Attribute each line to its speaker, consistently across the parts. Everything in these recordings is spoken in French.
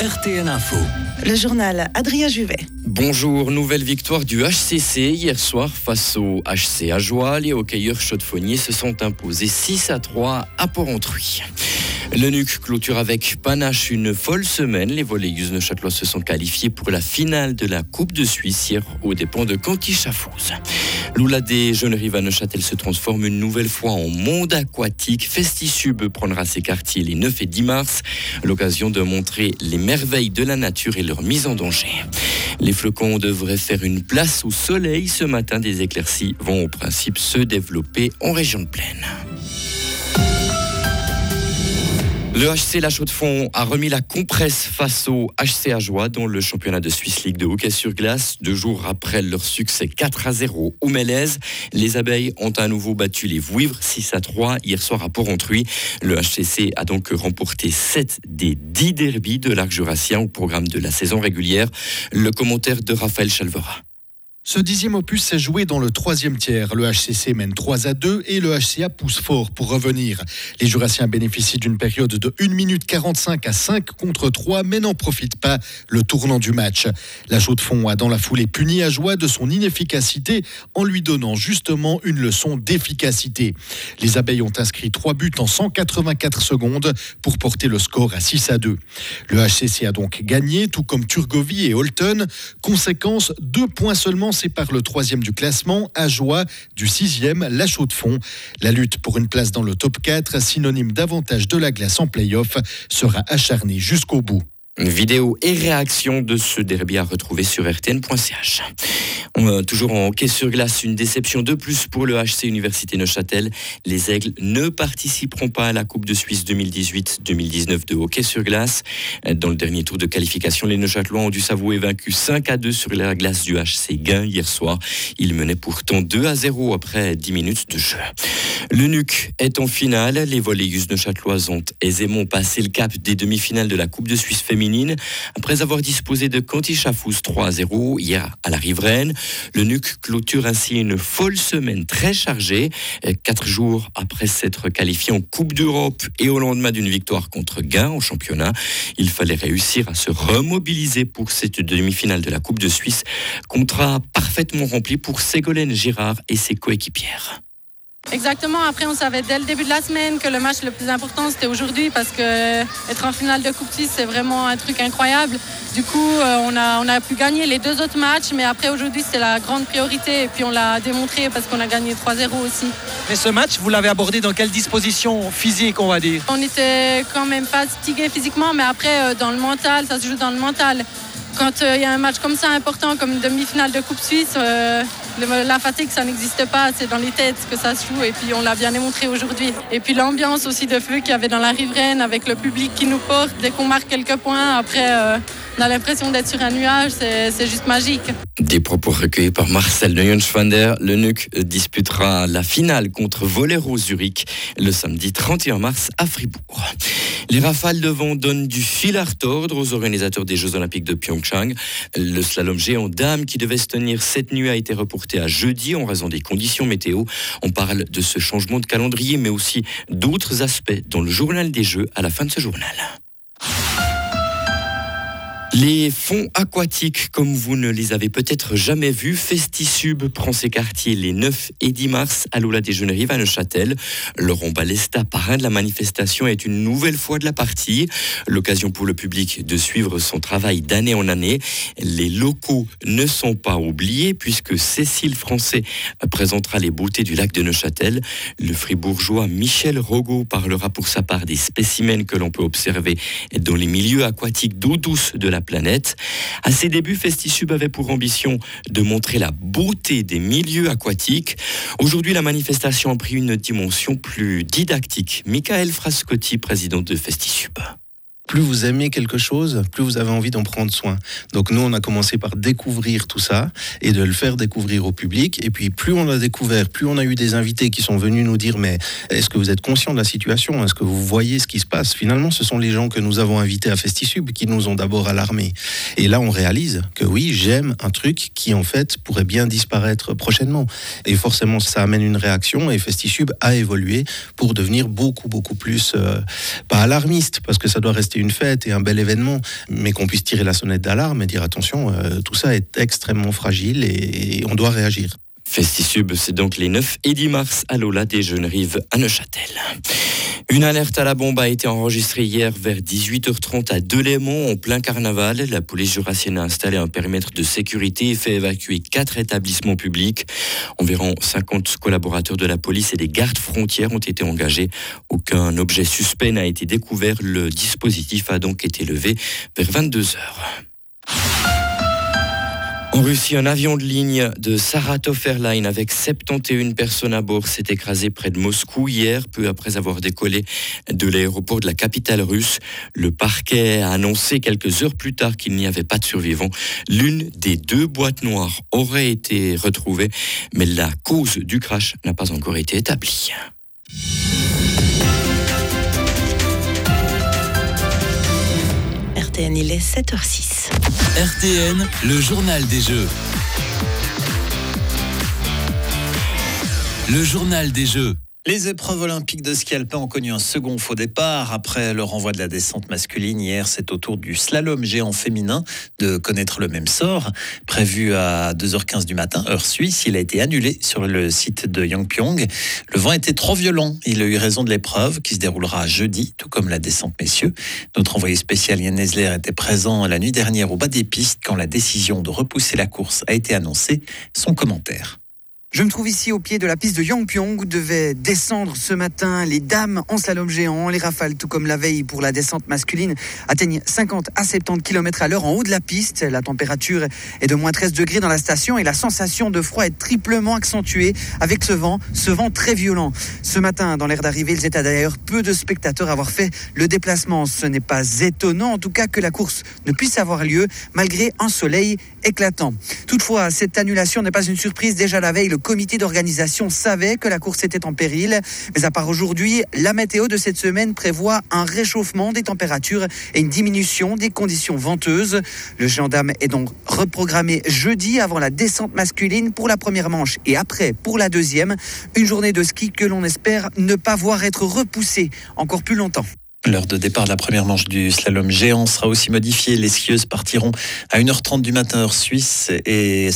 Speaker 1: RTN Info.
Speaker 2: Le journal Adrien Juvet.
Speaker 3: Bonjour, nouvelle victoire du HCC hier soir face au HC Ajoie. Les hockeyeurs chaudefonniers se sont imposés 6-3 à Porrentruy. Le NUC clôture avec panache une folle semaine. Les volleyeuses neuchâtelois se sont qualifiées pour la finale de la Coupe de Suisse hier aux dépens de Conti-Chafouz. L'Oula des Jeunes Rives à Neuchâtel se transforme une nouvelle fois en monde aquatique. Festisub prendra ses quartiers les 9 et 10 mars. L'occasion de montrer les merveilles de la nature et leur mise en danger. Les flocons devraient faire une place au soleil. Ce matin, des éclaircies vont au principe se développer en région de plaine. Le HC La Chaux-de-Fonds a remis la compresse face au HC Ajoie dans le championnat de Swiss League de hockey sur glace. 2 jours après leur succès 4-0 au Mélèze, les abeilles ont à nouveau battu les Vouivres 6-3 hier soir à Porrentruy. Le HCC a donc remporté 7 des 10 derbies de l'arc jurassien au programme de la saison régulière. Le commentaire de Raphaël Chalvera.
Speaker 4: Ce 10e opus s'est joué dans le 3e tiers. Le HCC mène 3-2 et le HCA pousse fort pour revenir. Les Jurassiens bénéficient d'une période de 1 minute 45 à 5 contre 3, mais n'en profitent pas, le tournant du match. La Chaux-de-Fonds a dans la foulée puni Ajoie de son inefficacité en lui donnant justement une leçon d'efficacité. Les abeilles ont inscrit 3 buts en 184 secondes pour porter le score à 6-2. Le HCC a donc gagné, tout comme Turgovie et Holton. Conséquence, 2 points seulement sépare le 3e du classement, Ajoie, du 6e, La Chaux-de-Fonds. La lutte pour une place dans le top 4, synonyme d'avantage de la glace en play-off, sera acharnée jusqu'au bout.
Speaker 3: Une vidéo et réaction de ce derby à retrouver sur rtn.ch. Toujours en hockey sur glace, une déception de plus pour le HC Université Neuchâtel. Les Aigles ne participeront pas à la Coupe de Suisse 2018-2019 de hockey sur glace. Dans le dernier tour de qualification, les Neuchâtelois ont dû s'avouer vaincus 5-2 sur la glace du HC Gain hier soir. Ils menaient pourtant 2-0 après 10 minutes de jeu. Le NUC est en finale. Les volleyeuses neuchâteloises ont aisément passé le cap des demi-finales de la Coupe de Suisse féminine après avoir disposé de Conti-Chafouz 3-0 hier à la riveraine. Le NUC clôture ainsi une folle semaine très chargée. 4 jours après s'être qualifié en Coupe d'Europe et au lendemain d'une victoire contre Gain en championnat, il fallait réussir à se remobiliser pour cette demi-finale de la Coupe de Suisse. Contrat parfaitement rempli pour Ségolène Girard et ses coéquipières.
Speaker 5: Exactement, après on savait dès le début de la semaine que le match le plus important c'était aujourd'hui parce que être en finale de Coupe Suisse c'est vraiment un truc incroyable. Du coup on a pu gagner les 2 autres matchs, mais après aujourd'hui c'est la grande priorité et puis on l'a démontré parce qu'on a gagné 3-0 aussi.
Speaker 6: Mais ce match, vous l'avez abordé dans quelle disposition physique on va dire ?
Speaker 5: On était quand même fatigués physiquement, mais après dans le mental, ça se joue dans le mental. Quand il y a un match comme ça important, comme une demi-finale de Coupe Suisse, la fatigue, ça n'existe pas. C'est dans les têtes que ça se joue et puis on l'a bien démontré aujourd'hui. Et puis l'ambiance aussi de feu qu'il y avait dans la riveraine avec le public qui nous porte. Dès qu'on marque quelques points, après on a l'impression d'être sur un nuage, c'est juste magique.
Speaker 3: Des propos recueillis par Marcel Neuenschwander. Le NUC disputera la finale contre Volero Zurich le samedi 31 mars à Fribourg. Les rafales de vent donnent du fil à retordre aux organisateurs des Jeux Olympiques de Pyeongchang. Le slalom géant dames qui devait se tenir cette nuit a été reporté à jeudi en raison des conditions météo. On parle de ce changement de calendrier, mais aussi d'autres aspects dans le journal des Jeux à la fin de ce journal. Les fonds aquatiques, comme vous ne les avez peut-être jamais vus, Festisub prend ses quartiers les 9 et 10 mars à l'Oula des Jeunes Rives à Neuchâtel. Laurent Balesta, parrain de la manifestation, est une nouvelle fois de la partie. L'occasion pour le public de suivre son travail d'année en année. Les locaux ne sont pas oubliés puisque Cécile Français présentera les beautés du lac de Neuchâtel. Le fribourgeois Michel Rogaud parlera pour sa part des spécimens que l'on peut observer dans les milieux aquatiques d'eau douce de la planète. À ses débuts, Festisub avait pour ambition de montrer la beauté des milieux aquatiques. Aujourd'hui, la manifestation a pris une dimension plus didactique. Michael Frascotti, président de Festisub.
Speaker 7: Plus vous aimez quelque chose, plus vous avez envie d'en prendre soin. Donc nous, on a commencé par découvrir tout ça et de le faire découvrir au public. Et puis plus on a découvert, plus on a eu des invités qui sont venus nous dire « Mais est-ce que vous êtes conscient de la situation ? Est-ce que vous voyez ce qui se passe ?» Finalement, ce sont les gens que nous avons invités à Festisub qui nous ont d'abord alarmés. Et là, on réalise que oui, j'aime un truc qui en fait pourrait bien disparaître prochainement. Et forcément, ça amène une réaction et Festisub a évolué pour devenir beaucoup plus, pas alarmiste, parce que ça doit rester rester une fête et un bel événement, mais qu'on puisse tirer la sonnette d'alarme et dire attention, tout ça est extrêmement fragile et on doit réagir.
Speaker 3: Festisub, c'est donc les 9 et 10 mars à l'Aula des Jeunes Rives à Neuchâtel. Une alerte à la bombe a été enregistrée hier vers 18h30 à Delémont, en plein carnaval. La police jurassienne a installé un périmètre de sécurité et fait évacuer 4 établissements publics. Environ 50 collaborateurs de la police et des gardes frontières ont été engagés. Aucun objet suspect n'a été découvert. Le dispositif a donc été levé vers 22h. En Russie, un avion de ligne de Saratov Airlines avec 71 personnes à bord s'est écrasé près de Moscou hier, peu après avoir décollé de l'aéroport de la capitale russe. Le parquet a annoncé quelques heures plus tard qu'il n'y avait pas de survivants. L'une des 2 boîtes noires aurait été retrouvée, mais la cause du crash n'a pas encore été établie.
Speaker 2: RTN, il est 7h06.
Speaker 1: RTN, le journal des Jeux. Le journal des Jeux.
Speaker 8: Les épreuves olympiques de ski alpin ont connu un second faux départ. Après le renvoi de la descente masculine, hier, c'est au tour du slalom géant féminin de connaître le même sort. Prévu à 2h15 du matin, heure suisse, il a été annulé sur le site de Yangpyeong. Le vent était trop violent. Il a eu raison de l'épreuve qui se déroulera jeudi, tout comme la descente messieurs. Notre envoyé spécial Yann Nesler était présent la nuit dernière au bas des pistes quand la décision de repousser la course a été annoncée. Son commentaire.
Speaker 9: Je me trouve ici au pied de la piste de Yangpyeong où devaient descendre ce matin les dames en slalom géant. Les rafales, tout comme la veille pour la descente masculine, atteignent 50 à 70 km/h en haut de la piste. La température est de moins 13 degrés dans la station et la sensation de froid est triplement accentuée avec ce vent très violent. Ce matin, dans l'aire d'arrivée, ils étaient d'ailleurs peu de spectateurs à avoir fait le déplacement. Ce n'est pas étonnant, en tout cas, que la course ne puisse avoir lieu malgré un soleil éclatant. Toutefois, cette annulation n'est pas une surprise. Déjà la veille, le comité d'organisation savait que la course était en péril. Mais à part aujourd'hui, la météo de cette semaine prévoit un réchauffement des températures et une diminution des conditions venteuses. Le gendarme est donc reprogrammé jeudi avant la descente masculine pour la première manche et après pour la deuxième. Une journée de ski que l'on espère ne pas voir être repoussée encore plus longtemps.
Speaker 8: L'heure de départ de la première manche du slalom géant sera aussi modifiée. Les skieuses partiront à 1h30 du matin heure suisse et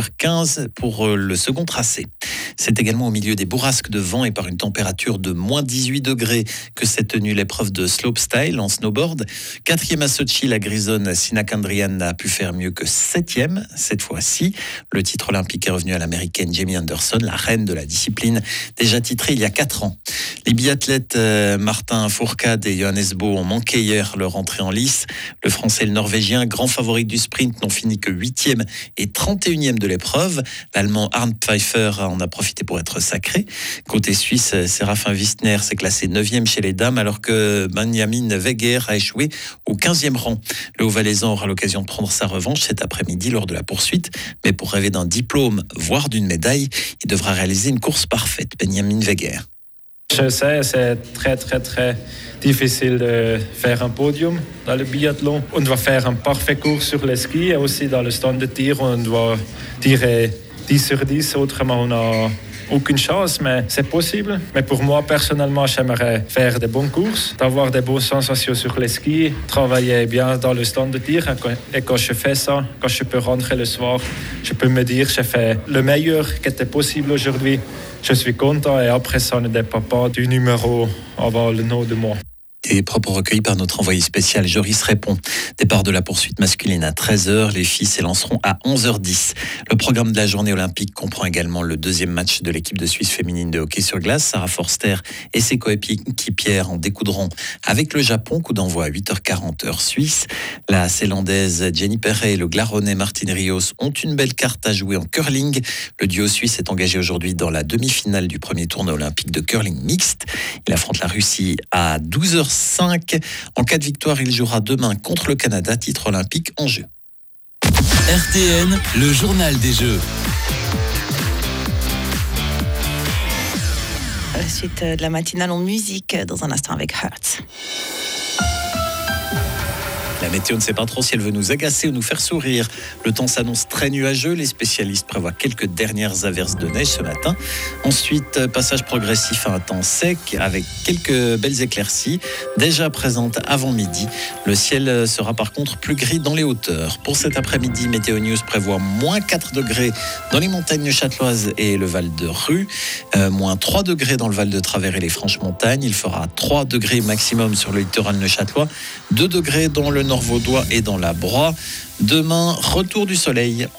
Speaker 8: 5h15 pour le second tracé. C'est également au milieu des bourrasques de vent et par une température de moins 18 degrés que s'est tenue l'épreuve de slopestyle en snowboard. 4e à Sochi, la grisonne Sina Kandrian n'a pu faire mieux que 7e cette fois-ci. Le titre olympique est revenu à l'américaine Jamie Anderson, la reine de la discipline, déjà titrée il y a 4 ans. Les biathlètes Martin Fourcade et Johannes Bö ont manqué hier leur entrée en lice. Le Français et le Norvégien, grand favori du sprint, n'ont fini que 8e et 31e de l'épreuve. L'Allemand Arndt Pfeiffer en a profité pour être sacré. Côté suisse, Séraphin Wistner s'est classé 9e chez les dames alors que Benjamin Weger a échoué au 15e rang. Le Haut-Valaisan aura l'occasion de prendre sa revanche cet après-midi lors de la poursuite. Mais pour rêver d'un diplôme, voire d'une médaille, il devra réaliser une course parfaite. Benjamin Weger.
Speaker 10: Je sais, c'est très difficile de faire un podium dans le biathlon. On doit faire un parfait cours sur les skis et aussi dans le stand de tir, on doit tirer 10 sur 10, autrement on n'a aucune chance, mais c'est possible. Mais pour moi, personnellement, j'aimerais faire des bonnes courses, d'avoir des bonnes sensations sur les skis, travailler bien dans le stand de tir. Et quand je fais ça, quand je peux rentrer le soir, je peux me dire j'ai fait le meilleur qui était possible aujourd'hui. Je suis content et après ça ne dépend pas du numéro avant le nom de moi.
Speaker 8: Des propos recueillis par notre envoyé spécial Joris Répond. Départ de la poursuite masculine à 13h, les filles s'élanceront à 11h10. Le programme de la journée olympique comprend également le deuxième match de l'équipe de Suisse féminine de hockey sur glace. Sarah Forster et ses coéquipières en découdront avec le Japon, coup d'envoi à 8h40 heure suisse. La Zélandaise Jenny Perret et le Glaronnais Martin Rios ont une belle carte à jouer en curling. Le duo suisse est engagé aujourd'hui dans la demi-finale du premier tournoi olympique de curling mixte. Il affronte la Russie à 12h05. En cas de victoire, il jouera demain contre le Canada, titre olympique en jeu.
Speaker 1: RTN, le journal des Jeux.
Speaker 2: La suite de la matinale en musique dans un instant avec Hertz.
Speaker 8: La météo ne sait pas trop si elle veut nous agacer ou nous faire sourire. Le temps s'annonce très nuageux. Les spécialistes prévoient quelques dernières averses de neige ce matin. Ensuite, passage progressif à un temps sec avec quelques belles éclaircies déjà présentes avant midi. Le ciel sera par contre plus gris dans les hauteurs. Pour cet après-midi, Météo News prévoit moins 4 degrés dans les montagnes châteloises et le Val de Rue, moins 3 degrés dans le Val de Travers et les Franches-Montagnes. Il fera 3 degrés maximum sur le littoral neuchâtelois, 2 degrés dans le Nord-Vaudois et dans la Broye. Demain, retour du soleil.